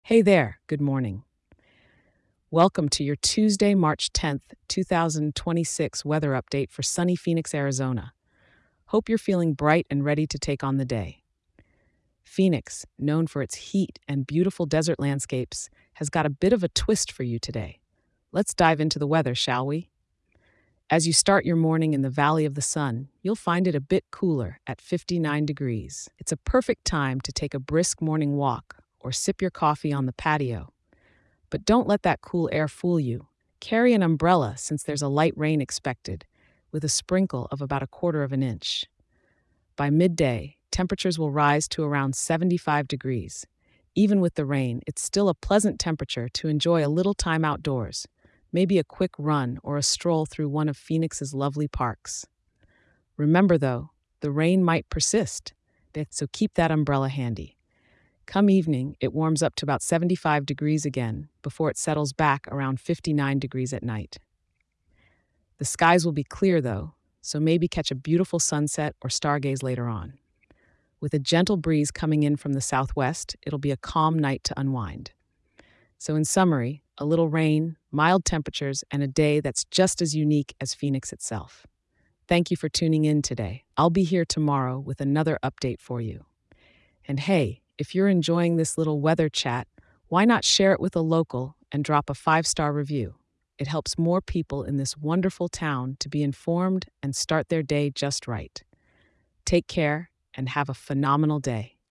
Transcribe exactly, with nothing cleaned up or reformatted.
Hey there, good morning. Welcome to your Tuesday, March tenth, two thousand twenty-six weather update for sunny Phoenix, Arizona. Hope you're feeling bright and ready to take on the day. Phoenix, known for its heat and beautiful desert landscapes, has got a bit of a twist for you today. Let's dive into the weather, shall we? As you start your morning in the Valley of the Sun, you'll find it a bit cooler at fifty-nine degrees. It's a perfect time to take a brisk morning walk or sip your coffee on the patio. But don't let that cool air fool you. Carry an umbrella since there's a light rain expected, with a sprinkle of about a quarter of an inch. By midday, temperatures will rise to around seventy-five degrees. Even with the rain, it's still a pleasant temperature to enjoy a little time outdoors, maybe a quick run or a stroll through one of Phoenix's lovely parks. Remember, though, the rain might persist, so keep that umbrella handy. Come evening, it warms up to about seventy-five degrees again before it settles back around fifty-nine degrees at night. The skies will be clear, though, so maybe catch a beautiful sunset or stargaze later on. With a gentle breeze coming in from the southwest, it'll be a calm night to unwind. So, in summary, a little rain, mild temperatures, and a day that's just as unique as Phoenix itself. Thank you for tuning in today. I'll be here tomorrow with another update for you. And hey, if you're enjoying this little weather chat, why not share it with a local and drop a five-star review? It helps more people in this wonderful town to be informed and start their day just right. Take care and have a phenomenal day.